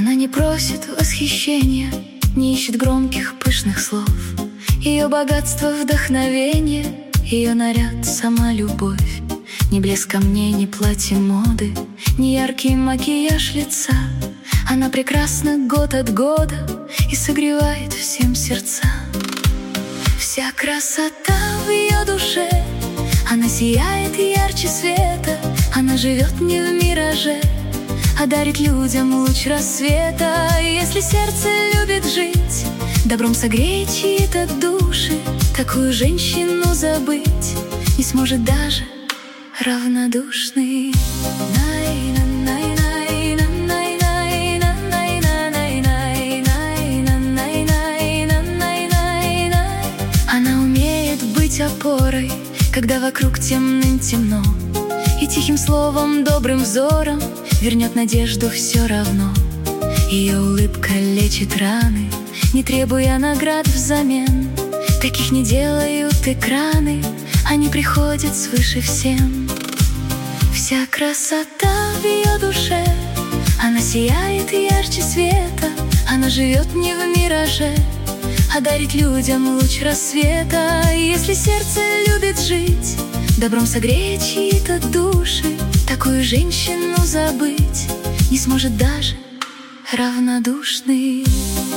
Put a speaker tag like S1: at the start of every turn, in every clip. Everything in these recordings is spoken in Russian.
S1: Она не просит восхищения, не ищет громких пышных слов. Ее богатство — вдохновение, ее наряд — сама любовь. Ни блеск камней, ни платье моды, ни яркий макияж лица. Она прекрасна год от года и согревает всем сердца. Вся красота в ее душе, она сияет ярче света. Она живет не в мираже, а дарит людям луч рассвета. И если сердце любит жить, добром согреет чьи-то души, такую женщину забыть не сможет даже равнодушный. Она умеет быть опорой, когда вокруг темным-темно, и тихим словом, добрым взором вернет надежду все равно. Ее улыбка лечит раны, не требуя наград взамен. Таких не делают экраны, они приходят свыше всем. Вся красота в ее душе, она сияет ярче света. Она живет не в мираже, а дарит людям луч рассвета. И если сердце любит жить, добром согреет чьи-то души, такую женщину забыть не сможет даже равнодушный.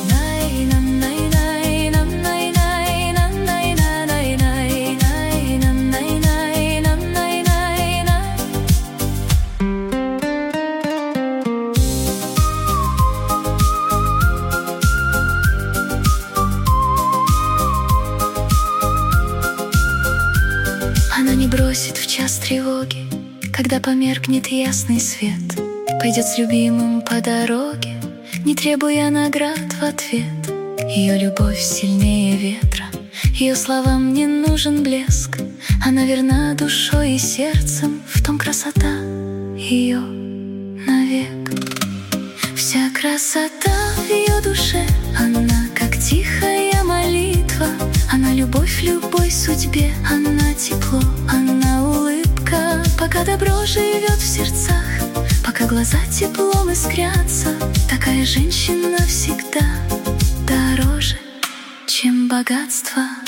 S1: Она не бросит в час тревоги, когда померкнет ясный свет. Пойдет с любимым по дороге, не требуя наград в ответ. Ее любовь сильнее ветра, ее словам не нужен блеск. Она верна душой и сердцем, в том красота ее навек. Вся красота в ее душе, она как тихая молитва. Она любовь любой судьбе, она тепло, она улыбка. Пока добро живет в сердцах, пока глаза теплом искрятся, такая женщина всегда дороже, чем богатство.